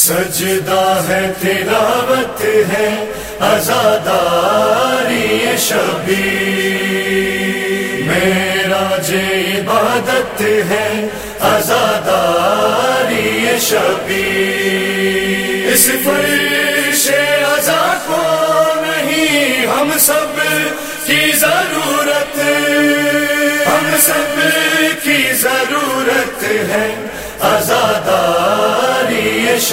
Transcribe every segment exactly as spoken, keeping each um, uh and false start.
سجدہ ہے تلاوت ہے عزاداری شبیر، معراج عبادت ہے عزاداری شبیر۔ اس فرش عزا کو نہیں ہم سب کی ضرورت، ہم سب کی ضرورت ہے عزاداری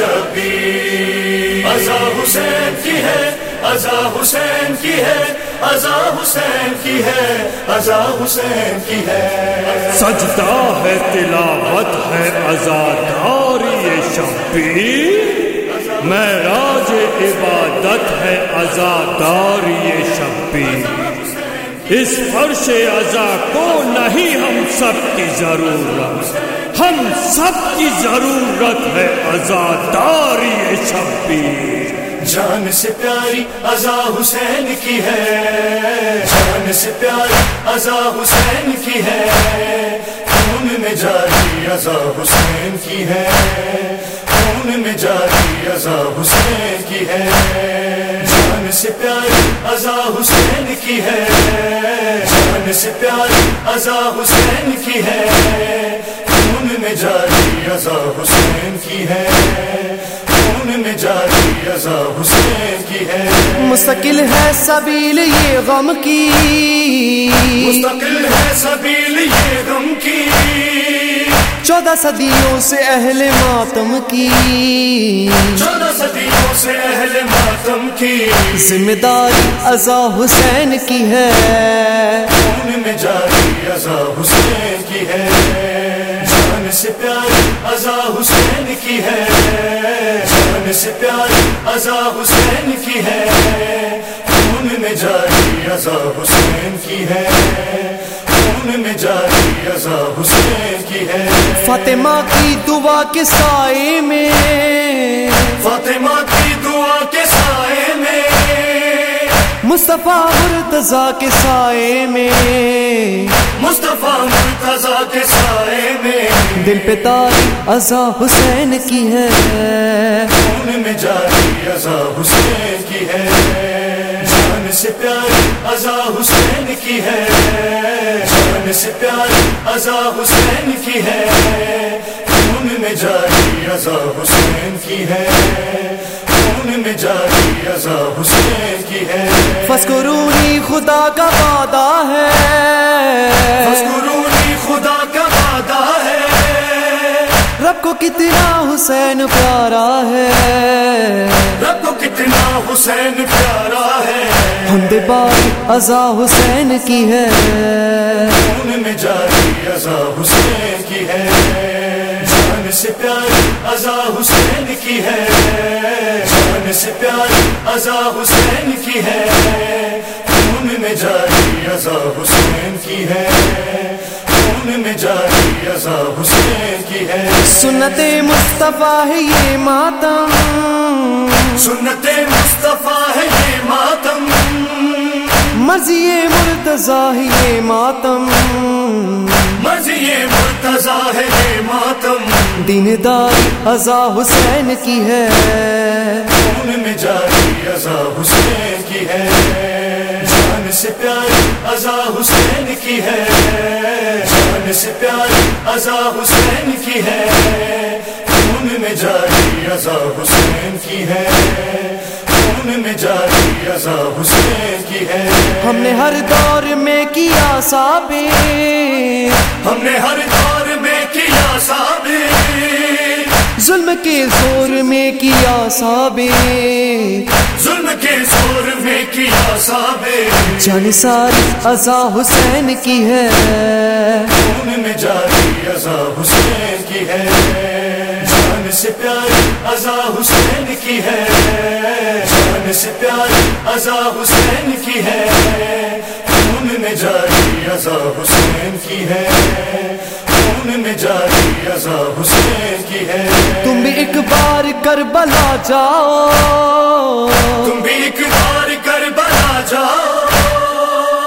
شبیر۔ عزا حسین کی ہے، عزا حسین کی ہے، عزا حسین کی ہے، عزا حسین کی ہے۔ سجدہ ہے تلاوت ہے عزاداری شبیر، معراج عبادت ہے عزاداری شبیر۔ اس فرش عزا کو نہیں ہم سب کی ضرورت، ہم سب کی ضرورت ہے عزاداری شبیر۔ جان سے پیاری عزا حسین کی ہے، جان سے پیاری عزا حسین کی ہے، خون میں جاری عزا حسین کی ہے، خون میں جاری عزا حسین کی ہے۔ جان سے پیاری عزا حسین کی ہے، جان سے پیاری عزا حسین کی ہے، خون میں جاری عزا حسین کی ہے، خون میں جاری عزا حسین کی ہے۔ مستقل ہے سبیل یہ غم کی، مستقل ہے سبیل یہ غم کی، چودہ صدیوں سے اہل ماتم کی، چودہ صدیوں سے اہل ماتم کی، ذمہ داری عزا حسین کی ہے، خون میں جاری عزا حسین کی ہے۔ جان سے پیاری عزا حسین کی ہے، جان سے پیاری عزا حسین کی ہے، خون میں جاری عزا حسین کی ہے، خون میں جاری عزا حسین کی ہے۔ فاطمہ کی دعا کے سائے میں، فاطمہ کی دعا کے سائے میں، مصطفیٰ مرتضیٰ کے سائے میں، مصطفیٰ مرتضیٰ کے سائے میں، دل پہ تاری عزا حسین کی ہے، خون میں جاری عزا حسین کی ہے۔ جان سے پیاری عزا حسین کی ہے، جان سے پیاری عزا حسین کی ہے، خون میں جاری عزا حسین کی ہے، خون میں جاری عزا حسین کی ہے۔ فذکرونی خدا کا وعدہ ہے، فذکرونی خدا کا وعدہ ہے، رب کو کتنا حسین پیارا ہے، رب کو کتنا حسین پیارا ہے، حمد باری عزا حسین کی ہے، خون میں جاری عزا حسین کی ہے۔ جان سے پیاری عزا حسین کی ہے، جان سے پیاری عزا حسین کی ہے، خون میں جاری عزا حسین کی ہے، خون میں جاری عزا حسین کی ہے۔ سنت مصطفیٰ ہے یہ ماتم، سنت مصطفیٰ ہے یہ ماتم، مرضی مرتضیٰ ہے یہ ماتم، مرضی مرتضیٰ ہے یہ ماتم، دینداری عزا حسین کی ہے، خون میں جاری عزا حسین کی ہے۔ جان سے پیاری عزا حسین کی ہے، جان سے پیاری عزا حسین کی ہے، خون میں جاری عزا حسین کی ہے، خون میں جاری عزا حسین کی ہے۔ ہم نے ہر دور میں کیا ثابت، ہم نے ہر دور میں کیا ثابت، ظلم کے زور میں کیا ثابت، ظلم کے زور میں کیا ثابت، جان ساری عزا حسین کی ہے، خون میں جاری عزا حسین کی ہے۔ جان سے پیاری عزا حسین کی ہے، جان سے پیاری عزا حسین کی ہے، خون میں جاری عزا حسین کی ہے، خون میں جاری عزا حسین کی ہے۔ تم بھی ایک بار کربلا جاؤ، تم بھی ایک بار کربلا جاؤ،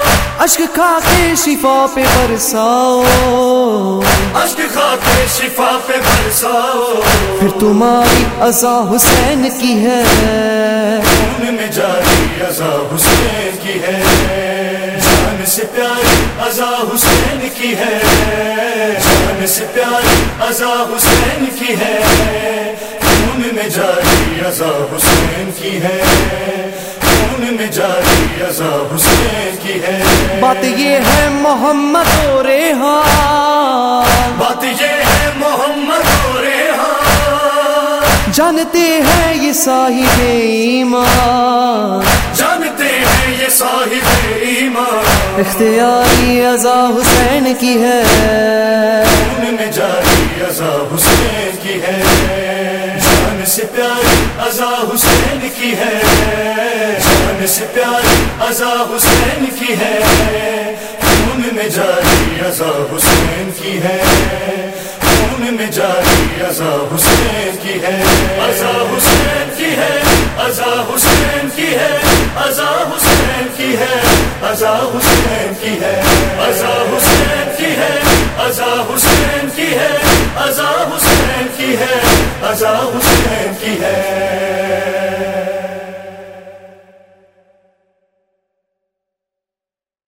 اشک کھا کے شفا پہ برساؤ، اشک کھا کے شفا پہ برساؤ، پھر تمہاری عزا حسین کی ہے، خون میں جاری عزا حسین کی ہے، جان سے پیاری عزا حسین کی ہے، جان سے پیاری عزا حسین کی ہے، خون میں جاری عزا حسین کی ہے، خون میں جاری عزا حسین کی ہے۔ بات یہ ہے محمد و ریحان، بات یہ ہے محمد و ریحان، جانتے ہیں یہ صاحب ایمان، جانتے ہیں یہ صاحب ایمان، اختیاری عزا حسین کی ہے، خون میں جاری عزا حسین کی ہے، جان سے پیاری عزا حسین کی ہے، جان سے پیاری عزا حسین کی ہے، خون میں جاری عزا حسین کی ہے، خون میں جاری عزا حسین کی ہے، عزا حسین کی ہے، عزا حسین کی ہے، عزا حسین کی ہے، عزا حسین کی ہے، عزا حسین کی ہے، عزا حسین کی ہے، عزا حسین کی ہے، عزا حسین کی ہے۔